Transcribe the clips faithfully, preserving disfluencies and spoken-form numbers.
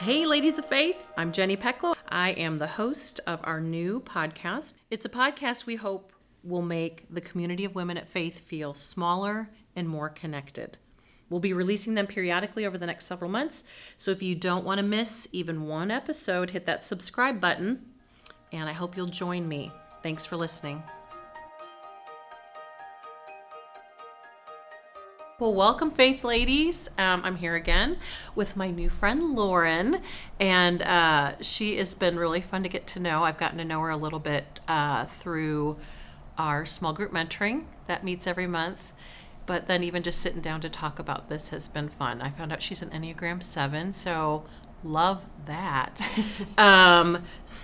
Hey, ladies of faith, I'm Jenny Pecklow. I am the host of our new podcast. It's a podcast we hope will make the community of women at faith feel smaller and more connected. We'll be releasing them periodically over the next several months, so if you don't want to miss even one episode, hit that subscribe button, and I hope you'll join me. Thanks for listening. Well, welcome, Faith Ladies. Um, I'm here again with my new friend, Lauren, and uh, she has been really fun to get to know. I've gotten to know her a little bit uh, through our small group mentoring that meets every month, but then even just sitting down to talk about this has been fun. I found out she's an Enneagram seven, so love that. um,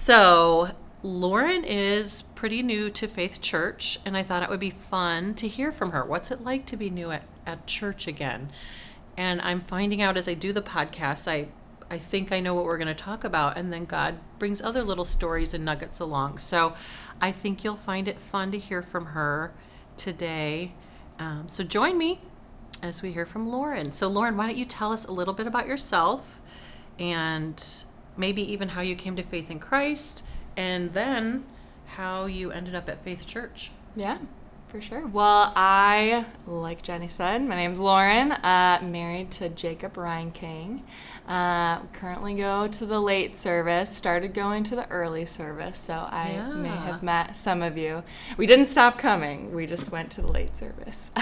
so Lauren is pretty new to Faith Church, and I thought it would be fun to hear from her. What's it like to be new at, at church again? And I'm finding out as I do the podcast, I, I think I know what we're going to talk about, and then God brings other little stories and nuggets along. So I think you'll find it fun to hear from her today. Um, so join me as we hear from Lauren. So Lauren, why don't you tell us a little bit about yourself and maybe even how you came to faith in Christ, and then how you ended up at Faith Church. Yeah, for sure. Well, I, like Jenny said, my name's Lauren, uh, married to Jacob Ryan King. Uh, currently go to the late service, started going to the early service, so I Yeah. may have met some of you. We didn't stop coming, we just went to the late service.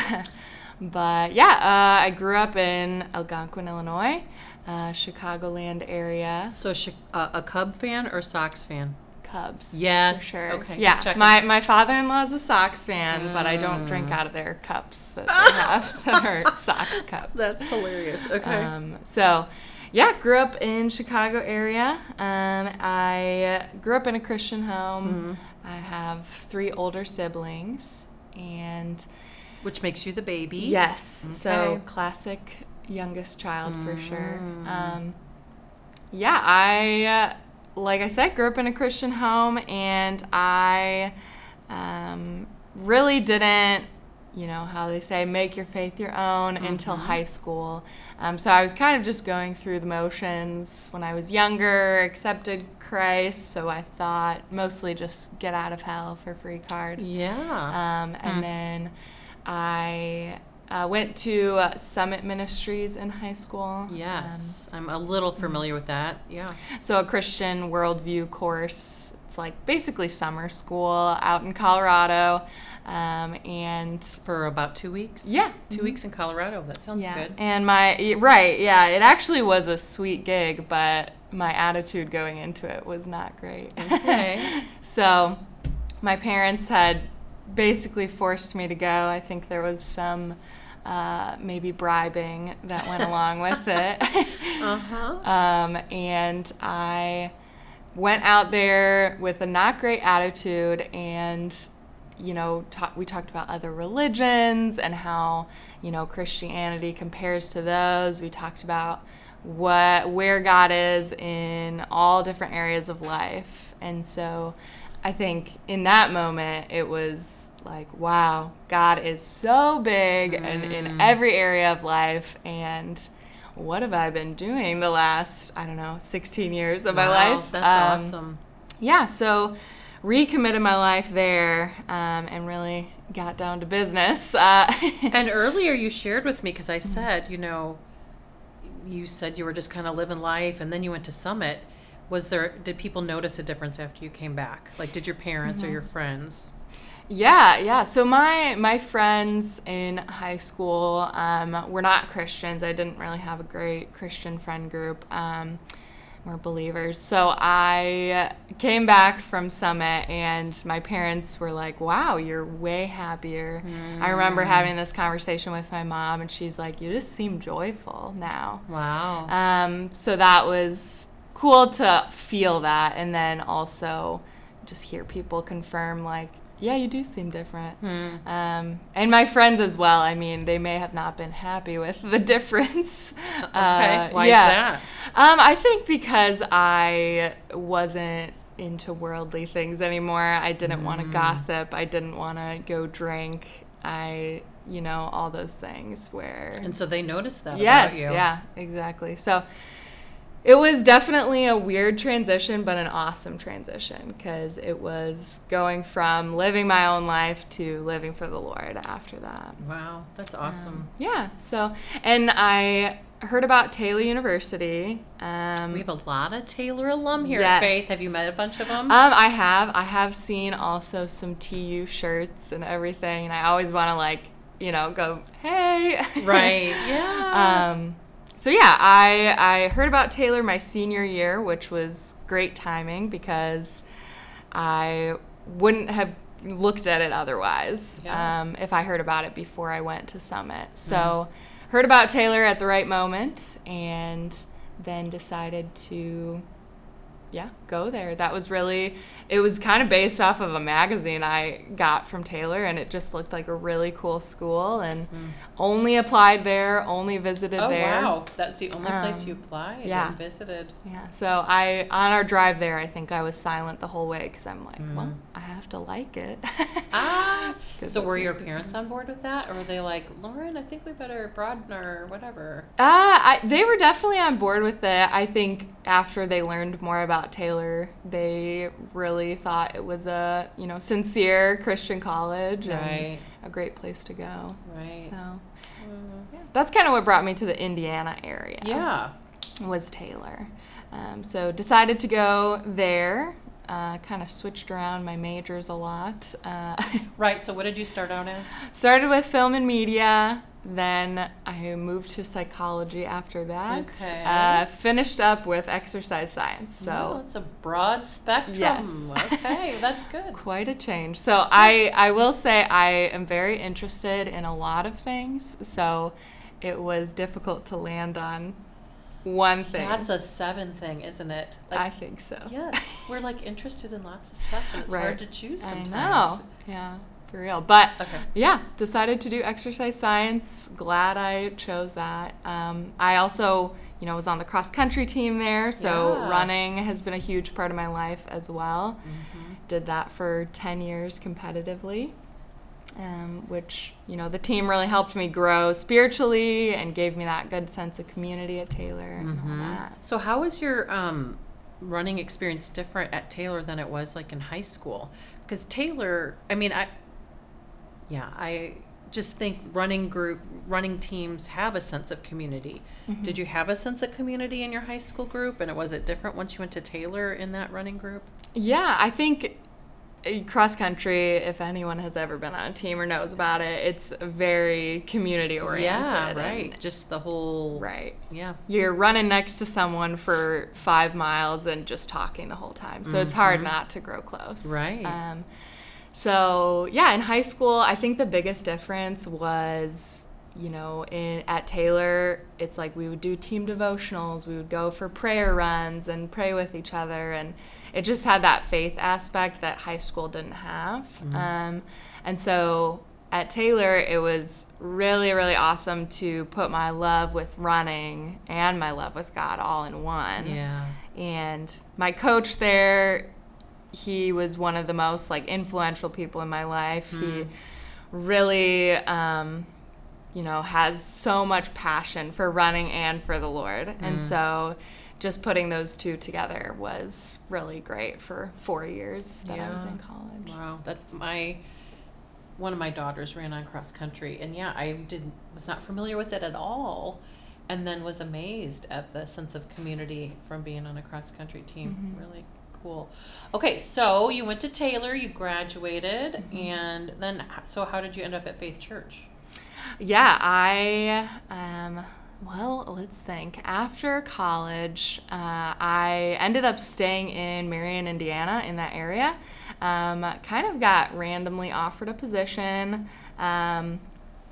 But yeah, uh, I grew up in Algonquin, Illinois, uh, Chicagoland area. So a, uh, a Cub fan or Sox fan? Cubs. Yes. For sure. Okay. Just Yeah. checking. My my father-in-law's a Sox fan, mm. but I don't drink out of their cups that they have that are Sox cups. That's hilarious. Okay. Um, so, yeah, grew up in Chicago area. Um, I grew up in a Christian home. Mm. I have three older siblings, and which makes you the baby. Yes. Okay. So classic youngest child mm. for sure. Um, yeah, I. Uh, Like I said, grew up in a Christian home, and I um, really didn't, you know, how they say, make your faith your own mm-hmm. until high school. Um, so I was kind of just going through the motions when I was younger, accepted Christ, so I thought mostly just get out of hell for free card. Yeah. Um, and mm. then I... Uh, went to uh, Summit Ministries in high school. Yes, um, I'm a little familiar with that. Yeah. So a Christian worldview course. It's like basically summer school out in Colorado, um, and for about two weeks. Yeah, 2 mm-hmm. weeks in Colorado. That sounds yeah. good. And my right, yeah, it actually was a sweet gig, but my attitude going into it was not great. Okay. So my parents had basically forced me to go. I think there was some uh, maybe bribing that went along with it. uh-huh. Um, and I went out there with a not great attitude, and, you know, ta- we talked about other religions and how, you know, Christianity compares to those. We talked about what where God is in all different areas of life. And so I think in that moment it was like, wow, God is so big mm. and in every area of life, and what have I been doing the last, I don't know, sixteen years of wow, my life? That's um, awesome. Yeah, so recommitted my life there um, and really got down to business. Uh, and earlier you shared with me, because I said, you know, you said you were just kind of living life, and then you went to Summit. Was there, did people notice a difference after you came back? Like, did your parents mm-hmm. or your friends? Yeah, yeah. So my my friends in high school um, were not Christians. I didn't really have a great Christian friend group. Um, we're believers. So I came back from Summit, and my parents were like, wow, you're way happier. Mm. I remember having this conversation with my mom, and she's like, you just seem joyful now. Wow. Um, so that was cool to feel that, and then also just hear people confirm, like, yeah, you do seem different. Hmm. Um, and my friends as well. I mean, they may have not been happy with the difference. Okay. Uh, Why yeah. is that? Um, I think because I wasn't into worldly things anymore. I didn't mm. want to gossip. I didn't want to go drink. I, you know, all those things where... And so they noticed that yes, about you. Yeah, exactly. So... It was definitely a weird transition, but an awesome transition because it was going from living my own life to living for the Lord after that. Wow, that's awesome. Um, yeah. So, and I heard about Taylor University. Um, We have a lot of Taylor alum here yes. at Faith. Have you met a bunch of them? Um, I have. I have seen also some T U shirts and everything, and I always want to like, you know, go, hey. Right. Yeah. um, so yeah, I I heard about Taylor my senior year, which was great timing because I wouldn't have looked at it otherwise Yeah. um, if I heard about it before I went to Summit. So mm-hmm. heard about Taylor at the right moment and then decided to yeah, go there. That was really, it was kind of based off of a magazine I got from Taylor, and it just looked like a really cool school, and mm. only applied there, only visited oh, there. Oh, wow. That's the only um, place you applied yeah. and visited. Yeah. So I, on our drive there, I think I was silent the whole way because I'm like, mm. well, I have to like it. ah. So were your parents on board with that? Or were they like, Lauren, I think we better broaden our whatever? Uh, I, they were definitely on board with it. I think after they learned more about Taylor, they really thought it was a, you know, sincere Christian college and right. a great place to go. Right. So mm. yeah. That's kind of what brought me to the Indiana area. Yeah. Was Taylor. Um, so decided to go there. Uh, kind of switched around my majors a lot. Uh, right. So what did you start out as? Started with film and media. Then I moved to psychology after that. Okay. Uh, finished up with exercise science. So oh, it's a broad spectrum. Yes. Okay, that's good. Quite a change. So I, I will say I am very interested in a lot of things. So it was difficult to land on one thing. That's a seven thing, isn't it? Like, I think so. Yes. We're like interested in lots of stuff, and it's right. hard to choose sometimes. I know. Yeah. For real. But okay. yeah, decided to do exercise science. Glad I chose that. Um, I also, you know, was on the cross country team there. So yeah. running has been a huge part of my life as well. Mm-hmm. Did that for ten years competitively, um, which, you know, the team really helped me grow spiritually and gave me that good sense of community at Taylor and mm-hmm. all that. So how was your um, running experience different at Taylor than it was like in high school? Because Taylor, I mean, I... Yeah, I just think running group, running teams have a sense of community. Mm-hmm. Did you have a sense of community in your high school group? And was it different once you went to Taylor in that running group? Yeah, I think cross country, if anyone has ever been on a team or knows about it, it's very community oriented. Yeah, right. Just the whole... Right. Yeah. You're running next to someone for five miles and just talking the whole time. So mm-hmm. it's hard not to grow close. Right. Um, So, yeah, in high school, I think the biggest difference was, you know, in at Taylor, it's like we would do team devotionals, we would go for prayer runs and pray with each other, and it just had that faith aspect that high school didn't have. Mm-hmm. Um, and so at Taylor, it was really, really awesome to put my love with running and my love with God all in one. Yeah. And my coach there, he was one of the most like influential people in my life. Mm. He really, um, you know, has so much passion for running and for the Lord. Mm. And so just putting those two together was really great for four years that yeah. I was in college. Wow. That's my, one of my daughters ran on cross country, and yeah, I didn't, was not familiar with it at all. And then was amazed at the sense of community from being on a cross country team. Mm-hmm. Really cool. Okay, so you went to Taylor, you graduated, mm-hmm. and then, so how did you end up at Faith Church? Yeah, I, um, well, let's think. After college, uh, I ended up staying in Marion, Indiana, in that area. Um, kind of got randomly offered a position um,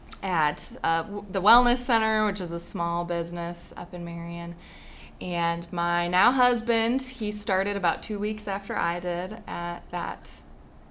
at uh, the Wellness Center, which is a small business up in Marion. And my now husband, he started about two weeks after I did at that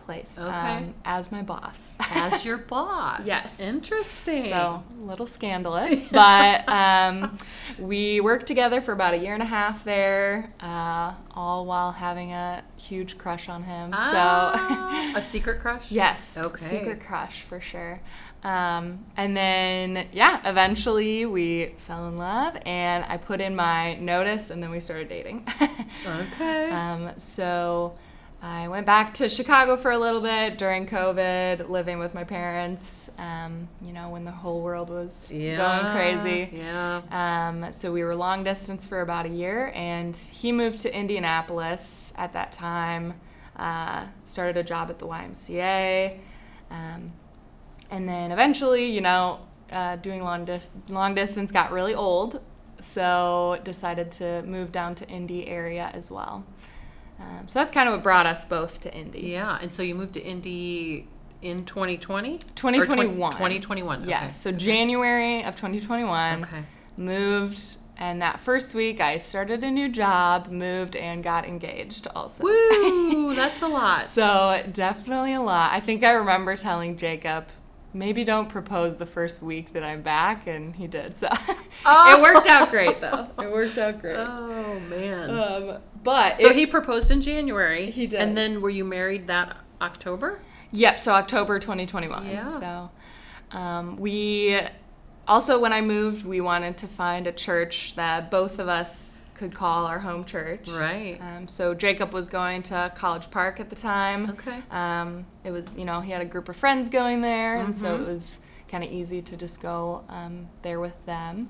place. Okay. Um, as my boss. As your boss. Yes. Interesting. So, a little scandalous, but um, we worked together for about a year and a half there, uh, all while having a huge crush on him. Ah, So, a secret crush? yes, Okay. secret crush for sure. Um, and then, yeah, eventually we fell in love, and I put in my notice, and then we started dating. Okay. Um, so I went back to Chicago for a little bit during COVID, living with my parents, um, you know, when the whole world was yeah. going crazy. Yeah. Um, so we were long distance for about a year, and he moved to Indianapolis at that time, uh, started a job at the Y M C A, um, and then eventually, you know, uh, doing long, dis- long distance got really old, so decided to move down to Indy area as well. Um, so that's kind of what brought us both to Indy. Yeah. And so you moved to Indy in twenty twenty? twenty twenty-one. twenty twenty-one. Okay. Yes, so January of twenty twenty-one. Okay. Moved, and that first week I started a new job, moved, and got engaged also. Woo! That's a lot. So definitely a lot. I think I remember telling Jacob, maybe don't propose the first week that I'm back, and he did. So Oh. it worked out great, though. It worked out great. Oh, man. Um, but so it- he proposed in January. He did. And then were you married that October? Yep, so October twenty twenty-one. Yeah. So um, we also, when I moved, we wanted to find a church that both of us could call our home church. Right. Um, so Jacob was going to College Park at the time. Okay. Um, it was, you know, he had a group of friends going there, and so Mhm. it was kind of easy to just go um, there with them.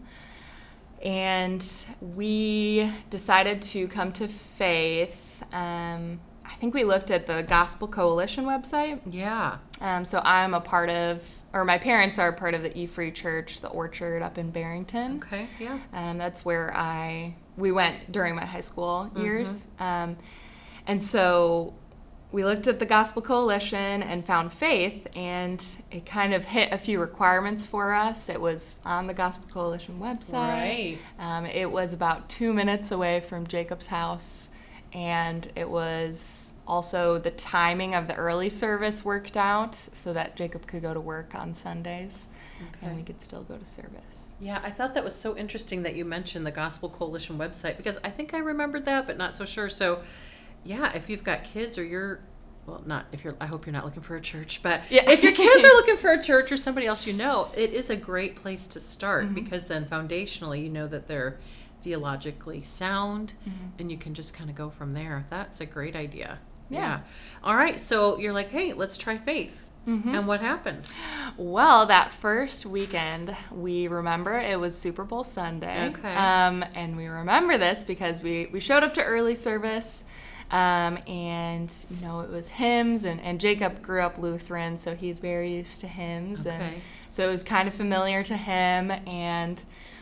And we decided to come to faith. Um, I think we looked at the Gospel Coalition website. Yeah. Um, so I'm a part of, or my parents are a part of the E-Free Church, the Orchard up in Barrington. Okay. Yeah. Um, that's where I we went during my high school years. Um, and so we looked at the Gospel Coalition and found Faith, and it kind of hit a few requirements for us. It was on the Gospel Coalition website. Right. Um, it was about two minutes away from Jacob's house, and it was also the timing of the early service worked out so that Jacob could go to work on Sundays, Okay. and we could still go to service. Yeah, I thought that was so interesting that you mentioned the Gospel Coalition website, because I think I remembered that, but not so sure. So, yeah, if you've got kids or you're, well, not if you're, I hope you're not looking for a church, but Yeah. if your kids are looking for a church or somebody else you know, it is a great place to start, Mhm. because then foundationally you know that they're theologically sound, Mhm. and you can just kind of go from there. That's a great idea. Yeah. All right, so you're like, hey, let's try faith. Mhm. And what happened? Well, that first weekend, we remember it was Super Bowl Sunday. Okay. Um, and we remember this because we, we showed up to early service, um, and, you know, it was hymns, and, and Jacob grew up Lutheran, so he's very used to hymns. Okay. And so it was kind of familiar to him, and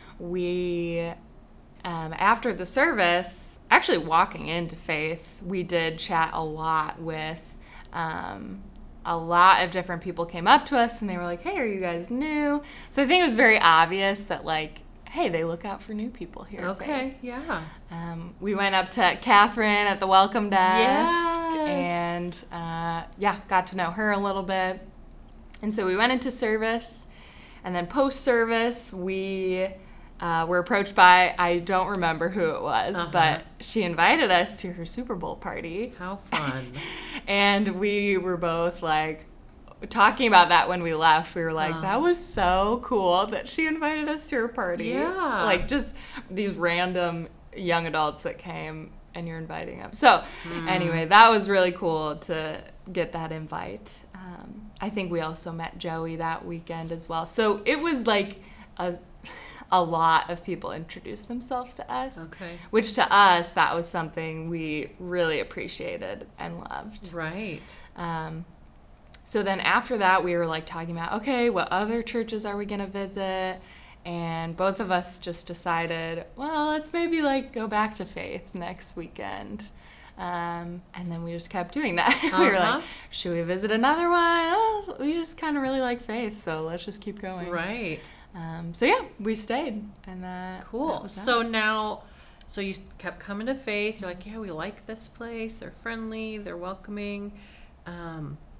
we, um, after the service, actually walking into Faith, we did chat a lot with, um, a lot of different people came up to us and they were like, hey, are you guys new? So I think it was very obvious that, like, hey, they look out for new people here. at Okay, Faith. yeah. Um, we went up to Catherine at the welcome desk Yes. and, uh, yeah, got to know her a little bit. And so we went into service, and then post-service, we uh, were approached by, I don't remember who it was, Uh-huh. but she invited us to her Super Bowl party. How fun. And we were both like talking about that when we left. We were like, Oh. that was so cool that she invited us to her party. Yeah. Like just these random young adults that came and you're inviting them. So Mm. anyway, that was really cool to get that invite. Um, I think we also met Joey that weekend as well. So it was like a a lot of people introduced themselves to us. Okay. Which to us, that was something we really appreciated and loved. Right. Um, so then after that, we were like talking about, okay, what other churches are we going to visit? And both of us just decided, well, let's maybe like go back to Faith next weekend. Um, and then we just kept doing that. We were Uh-huh. like, should we visit another one? Oh, we just kind of really like Faith, so let's just keep going. Right. Um, so yeah, we stayed. And that, Cool. that was that. So now, so you kept coming to faith. You're like, yeah, we like this place. They're friendly. They're welcoming. Um,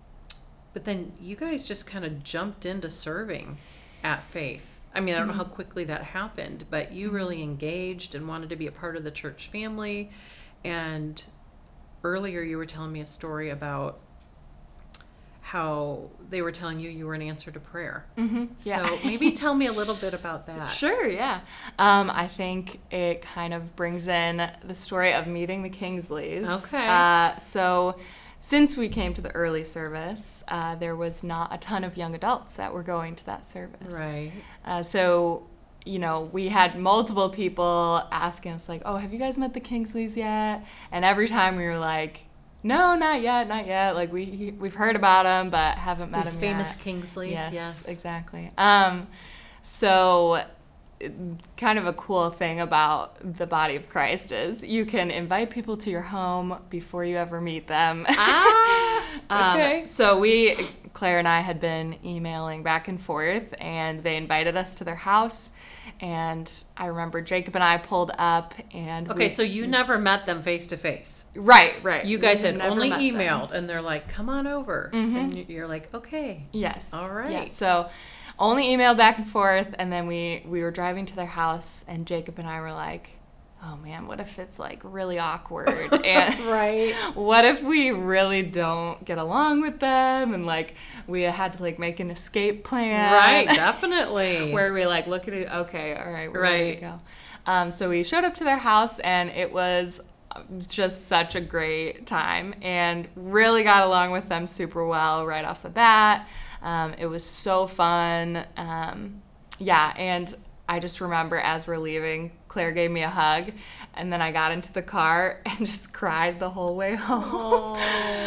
But then you guys just kind of jumped into serving at Faith. I mean, I don't mm-hmm. know how quickly that happened, but you really engaged and wanted to be a part of the church family. And earlier you were telling me a story about how they were telling you you were an answer to prayer. Mm-hmm. Yeah. So maybe tell me a little bit about that. Sure, yeah. Um, I think it kind of brings in the story of meeting the Kingsleys. Okay. Uh, so since we came to the early service, uh, there was not a ton of young adults that were going to that service. Right. Uh, so, you know, we had multiple people asking us, like, oh, have you guys met the Kingsleys yet? And every time we were like, no, not yet, not yet. Like, we, we've heard about them, but haven't met These them famous yet. Kingsleys, yes. yes. Exactly. Um, so kind of a cool thing about the body of Christ is you can invite people to your home before you ever meet them. Ah, okay. um, so we, Claire and I had been emailing back and forth, and they invited us to their house. And I remember Jacob and I pulled up, and okay, we, so you never met them face to face. Right, right. You guys we had never only met emailed, them. and they're like, "Come on over," Mm-hmm. and you're like, "Okay, yes, all right." Yeah. So only emailed back and forth, and then we we were driving to their house, and Jacob and I were like, oh man, what if it's like really awkward? And right. what if we really don't get along with them? And like we had to like make an escape plan. Right, definitely. Where we like look at it, okay, all right, we're right. ready to go. Um, so we showed up to their house, and it was just such a great time, and really got along with them super well right off the bat. Um, it was so fun. Um, yeah, and I just remember as we're leaving, Claire gave me a hug, and then I got into the car and just cried the whole way home.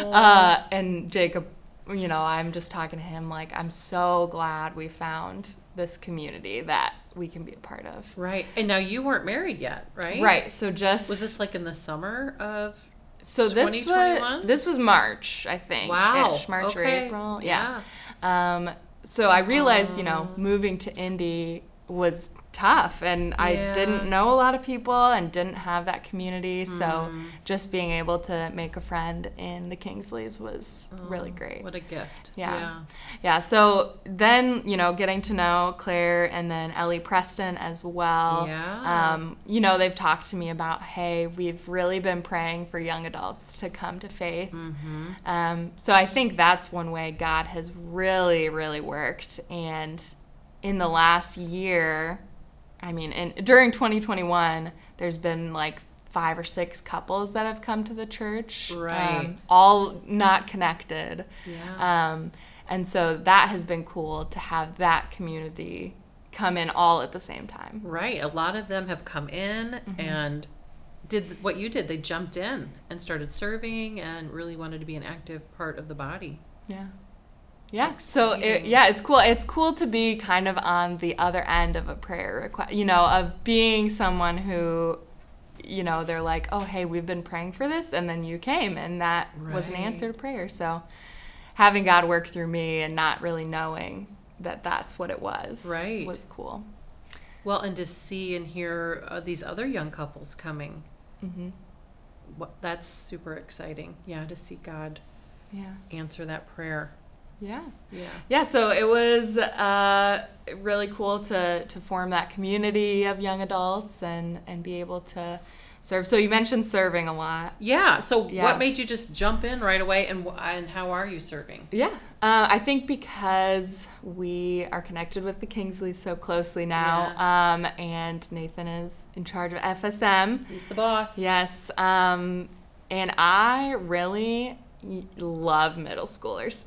uh, and Jacob, you know, I'm just talking to him like, I'm so glad we found this community that we can be a part of. Right. And now you weren't married yet, right? Right. So just... Was this like in the summer of so this twenty twenty-one? was this was March, I think. Wow. Ish, March okay. or April. Yeah. yeah. Um, so I realized, um, you know, moving to Indy was tough, and I yeah. didn't know a lot of people and didn't have that community, so mm. just being able to make a friend in the Kingsleys was oh, really great. What a gift. Yeah. yeah. Yeah, so then, you know, getting to know Claire and then Ellie Preston as well. Yeah. Um, you know, they've talked to me about, hey, we've really been praying for young adults to come to faith. Mm-hmm. Um, so I think that's one way God has really, really worked. And in the last year, I mean, in, during twenty twenty-one, there's been like five or six couples that have come to the church. Right. Um, all not connected. Yeah. Um, and so that has been cool to have that community come in all at the same time. Right. A lot of them have come in mm-hmm. and did what you did. They jumped in and started serving and really wanted to be an active part of the body. Yeah. Yeah. So it, yeah, it's cool. It's cool to be kind of on the other end of a prayer request, you know, of being someone who, you know, they're like, oh, hey, we've been praying for this. And then you came, and that right. was an answer to prayer. So having God work through me and not really knowing that that's what it was, right. was cool. Well, and to see and hear uh, these other young couples coming, mm-hmm. what, that's super exciting. Yeah, to see God yeah. answer that prayer. Yeah. Yeah. Yeah, so it was uh, really cool to, to form that community of young adults and, and be able to serve. So you mentioned serving a lot. Yeah. So yeah. what made you just jump in right away, and and how are you serving? Yeah. Uh, I think because we are connected with the Kingsleys so closely now, yeah. um, and Nathan is in charge of F S M. He's the boss. Yes. Um, and I really love middle schoolers.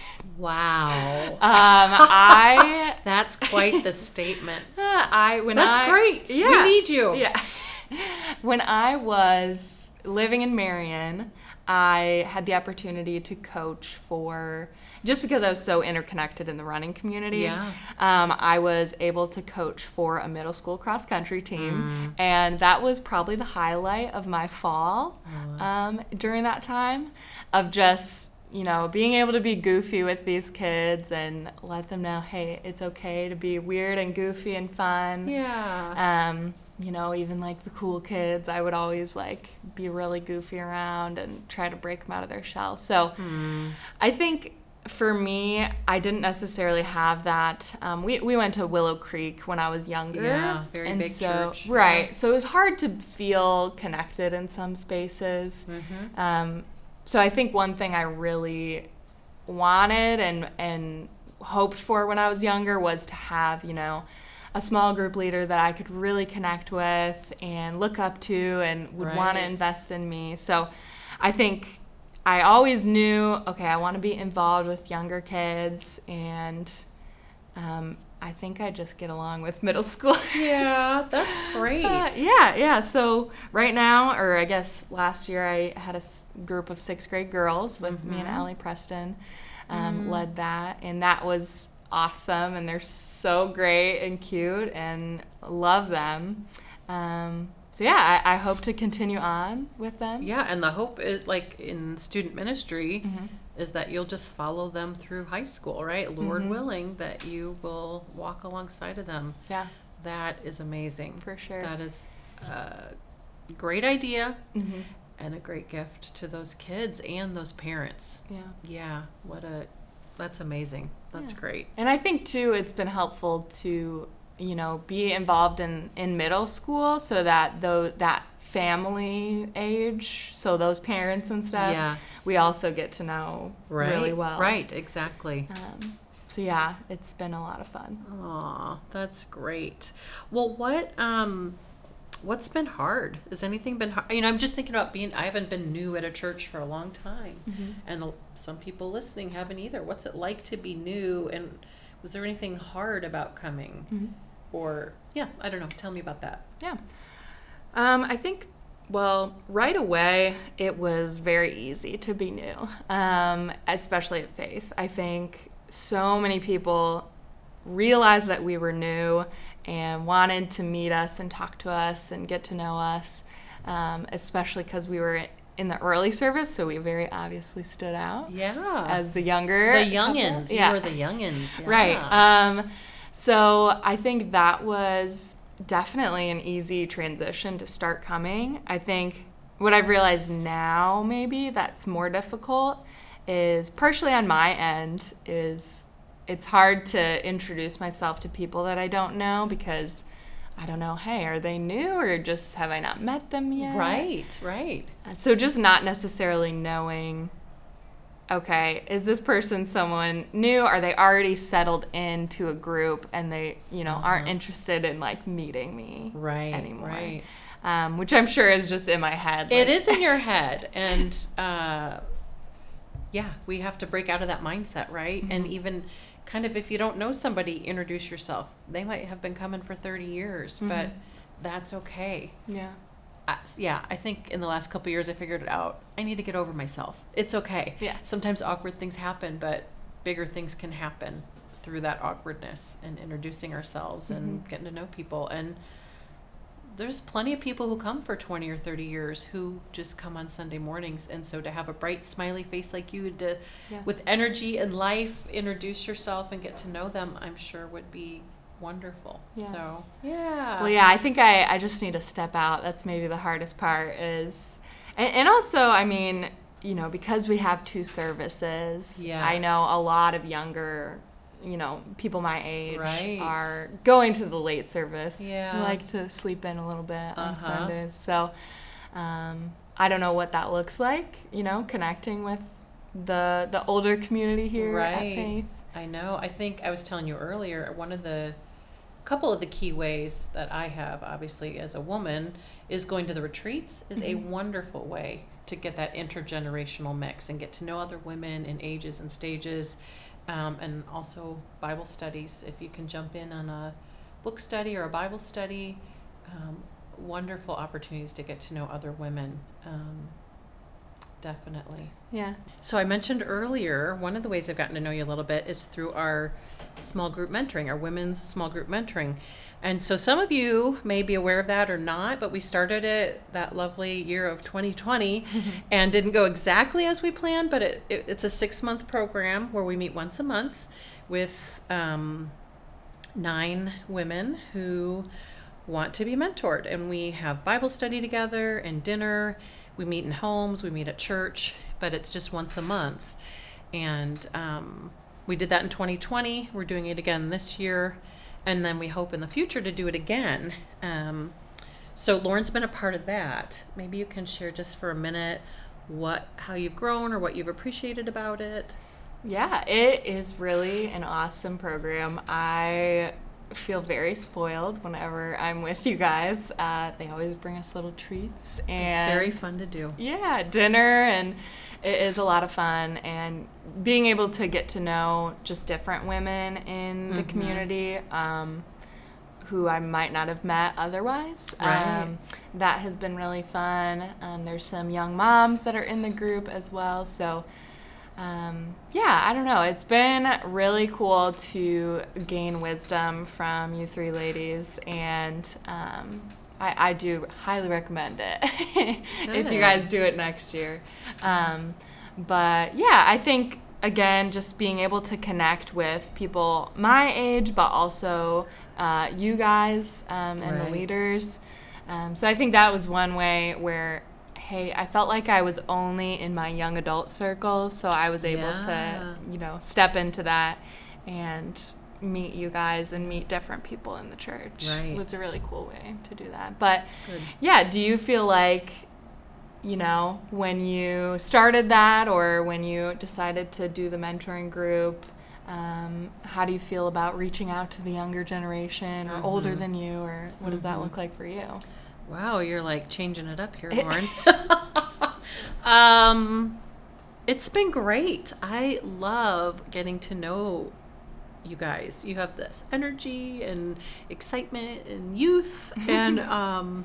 Wow. Um, I. That's quite the statement. I when That's I, great. Yeah. We need you. Yeah. When I was living in Marion, I had the opportunity to coach for, just because I was so interconnected in the running community, yeah. um, I was able to coach for a middle school cross country team. Mm. And that was probably the highlight of my fall oh. um, during that time of just, you know, being able to be goofy with these kids and let them know, hey, it's okay to be weird and goofy and fun. Yeah. Um, you know, even like the cool kids, I would always like be really goofy around and try to break them out of their shell. So mm. I think for me, I didn't necessarily have that. Um, we, we went to Willow Creek when I was younger. Yeah, very and big so, church. Right. Yeah. So it was hard to feel connected in some spaces. Mm-hmm. Um, so I think one thing I really wanted and, and hoped for when I was younger was to have, you know, a small group leader that I could really connect with and look up to and would Right. want to invest in me. So I think I always knew, okay, I want to be involved with younger kids, and um, I think I just get along with middle school. Yeah, that's great. Uh, yeah, yeah. So right now, or I guess last year, I had a s- group of sixth grade girls with me and Mhm. Allie Preston um, Mm. led that, and that was awesome. And they're so great and cute, and love them. Um, so yeah, I, I hope to continue on with them. Yeah, and the hope is, like in student ministry, Mhm. is that you'll just follow them through high school, right? Lord Mhm. willing, that you will walk alongside of them. Yeah, That is amazing. for sure. That is a great idea Mhm. and a great gift to those kids and those parents. Yeah. Yeah, what a, that's amazing. That's Yeah. great. And I think too, it's been helpful to, you know, be involved in, in middle school, so that though that family age, so those parents and stuff, Yes. we also get to know Right, really well. right, exactly. Um, so yeah, it's been a lot of fun. Aw, that's great. Well, what um, what's been hard? Has anything been hard? You know, I'm just thinking about being. I haven't been new at a church for a long time, and a- some people listening haven't either. What's it like to be new? And was there anything hard about coming? Mhm. Or yeah, I don't know. Tell me about that. Yeah. Um, I think, well, right away, it was very easy to be new, um, especially at Faith. I think so many people realized that we were new and wanted to meet us and talk to us and get to know us, um, especially because we were in the early service, so we very obviously stood out Yeah, as the younger the couple. youngins. Yeah. You were the youngins. Yeah. Right. Um, so I think that was definitely an easy transition to start coming. I think what I've realized now, maybe that's more difficult, is partially on my end, is it's hard to introduce myself to people that I don't know, because I don't know, hey, are they new, or just have I not met them yet? Right. Right. So just not necessarily knowing, okay, is this person someone new? Are they already settled into a group and they, you know, aren't Uh-huh. interested in like meeting me Right. anymore? Right. Um, which I'm sure is just in my head. It like- is in your head, and uh, yeah, we have to break out of that mindset, right? And Mhm. even kind of, if you don't know somebody, introduce yourself. They might have been coming for thirty years, but Mhm. that's okay. Yeah. I, yeah, I think in the last couple of years I figured it out. I need to get over myself. It's okay. Yeah. Sometimes awkward things happen, but bigger things can happen through that awkwardness and introducing ourselves and Mhm. getting to know people. And there's plenty of people who come for twenty or thirty years who just come on Sunday mornings. And so to have a bright, smiley face like you, to Yeah. with energy and life, introduce yourself and get to know them, I'm sure would be wonderful. Yeah. So, yeah. Well, yeah, I think I, I just need to step out. That's maybe the hardest part is, and, and also, I mean, you know, because we have two services, I know a Yes. lot of younger, you know, people my age Right. are going to the late service. Yeah. I like to sleep in a little bit on Uh-huh. Sundays. So um, I don't know what that looks like, you know, connecting with the the older community here at Right. Faith. I know. I think I was telling you earlier, one of the couple of the key ways that I have, obviously, as a woman, is going to the retreats is a Mhm. wonderful way to get that intergenerational mix and get to know other women in ages and stages, um, and also Bible studies. If you can jump in on a book study or a Bible study, um, wonderful opportunities to get to know other women. Um, definitely. Yeah. So I mentioned earlier, one of the ways I've gotten to know you a little bit is through our small group mentoring, our women's small group mentoring. And so some of you may be aware of that or not, but we started it that lovely year of twenty twenty and didn't go exactly as we planned, but it, it, it's a six-month program where we meet once a month with um, nine women who want to be mentored. And we have Bible study together and dinner. We meet in homes, we meet at church, but it's just once a month. And um, we did that in twenty twenty. We're doing it again this year. And then we hope in the future to do it again. Um, so Lauren's been a part of that. Maybe you can share just for a minute what how you've grown or what you've appreciated about it. Yeah, it is really an awesome program. I feel very spoiled whenever I'm with you guys. Uh, they always bring us little treats. And It's very fun to do. Yeah, dinner, and it is a lot of fun. And being able to get to know just different women in the Mhm. community um, who I might not have met otherwise. Right. Um, that has been really fun. Um, there's some young moms that are in the group as well. So Um, yeah, I don't know. It's been really cool to gain wisdom from you three ladies, and um, I, I do highly recommend it if you Good. guys do it next year. Um, but yeah, I think, again, just being able to connect with people my age, but also uh, you guys um, and Right. the leaders. Um, so I think that was one way where hey, I felt like I was only in my young adult circle, so I was able Yeah. to, you know, step into that and meet you guys and meet different people in the church. Right. It was a really cool way to do that. But Good. yeah, do you feel like, you know, when you started that or when you decided to do the mentoring group, um, how do you feel about reaching out to the younger generation or older Mhm. than you, or what does that Mhm. look like for you? Wow, you're like changing it up here, Lauren. um, it's been great. I love getting to know you guys. You have this energy and excitement and youth, and um,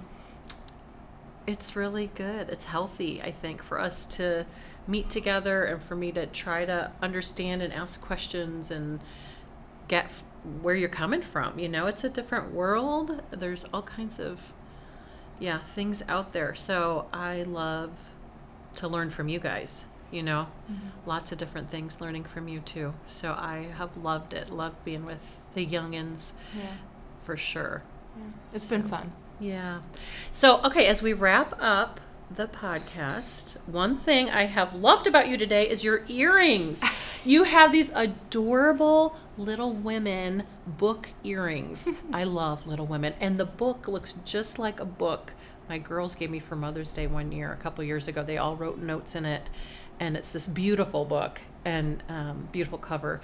it's really good. It's healthy, I think, for us to meet together and for me to try to understand and ask questions and get f- where you're coming from. You know, it's a different world. There's all kinds of yeah, things out there. So I love to learn from you guys, you know, Mm-hmm. lots of different things learning from you too. So I have loved it. Loved being with the youngins Yeah. for sure. Yeah. It's been So- fun. Yeah. So, okay, as we wrap up the podcast, one thing I have loved about you today is your earrings. You have these adorable Little Women book earrings. I love Little Women. And the book looks just like a book my girls gave me for Mother's Day one year, a couple years ago. They all wrote notes in it. And it's this beautiful book and um, beautiful cover.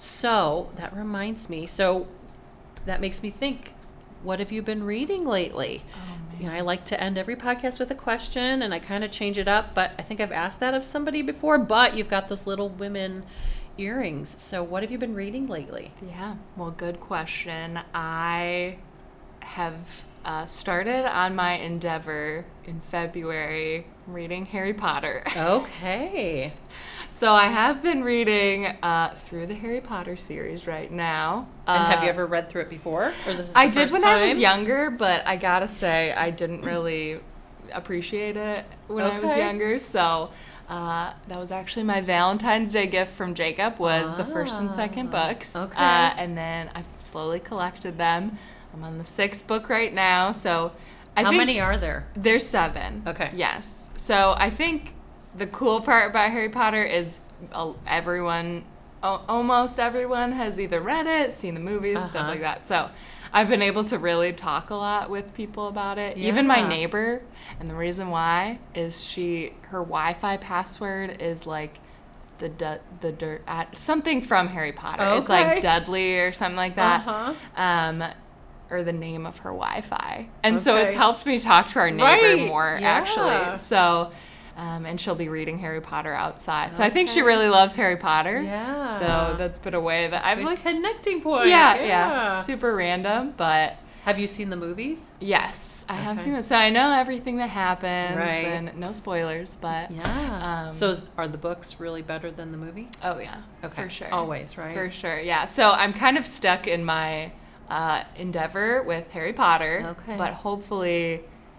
So that reminds me. So that makes me think, what have you been reading lately? Oh, You know, I like to end every podcast with a question, and I kind of change it up, but I think I've asked that of somebody before, but you've got those Little Women earrings. So what have you been reading lately? Yeah, well, good question. I have uh, started on my endeavor in February reading Harry Potter. Okay. So I have been reading uh, through the Harry Potter series right now. And have you Uh, ever read through it before? Or this is I the did first when I was time? younger, but I gotta say I didn't really appreciate it when I was Okay. younger. So uh, that was actually my Valentine's Day gift from Jacob, was the first and second Ah, books. okay. Uh, and then I've slowly collected them. I'm on the sixth book right now. So I How think many are there? there's seven. Okay. Yes. So I think the cool part about Harry Potter is uh, everyone, al- almost everyone has either read it, seen the movies, stuff Uh-huh. like that. So I've been able to really talk a lot with people about it. Even my Yeah. neighbor, and the reason why is she her Wi-Fi password is like the du- the dirt at something from Harry Potter. It's Okay. like Dudley or something like that. Uh-huh. Um, or the name of her Wi-Fi. And so it's Okay. helped me talk to our neighbor Right, more, yeah. actually. So, um, and she'll be reading Harry Potter outside. So I think she Okay. really loves Harry Potter. Yeah. So that's been a way that I've Good like, connecting point. yeah, yeah, super random, but Have you seen the movies? yes, I have Okay. seen it. So I know everything that happens, Right. and no spoilers, but Yeah. Um, so is, are the books really better than the movie? oh yeah, Okay. for sure, Always, right? for sure, yeah. So I'm kind of stuck in my uh, endeavor with Harry Potter, Okay. but hopefully,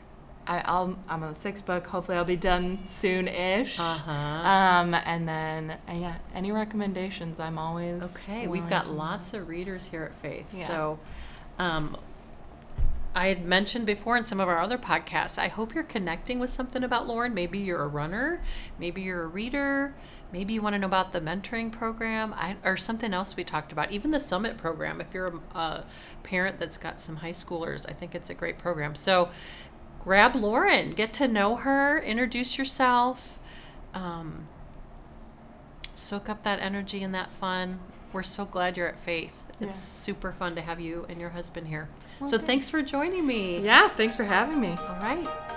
I, I'll I'm on the sixth book. Hopefully, I'll be done soon-ish. Uh-huh. Um, and then uh, yeah, any recommendations? I'm always Okay, we've willing got to- lots of readers here at Faith. Yeah. So, um, I had mentioned before in some of our other podcasts, I hope you're connecting with something about Lauren. Maybe you're a runner, maybe you're a reader, maybe you want to know about the mentoring program, I, or something else we talked about, even the summit program. If you're a, a parent that's got some high schoolers, I think it's a great program. So grab Lauren, get to know her, introduce yourself, um, soak up that energy and that fun. We're so glad you're at Faith. It's yeah. super fun to have you and your husband here. Well, so thanks. thanks for joining me. Yeah, thanks for having me. All right.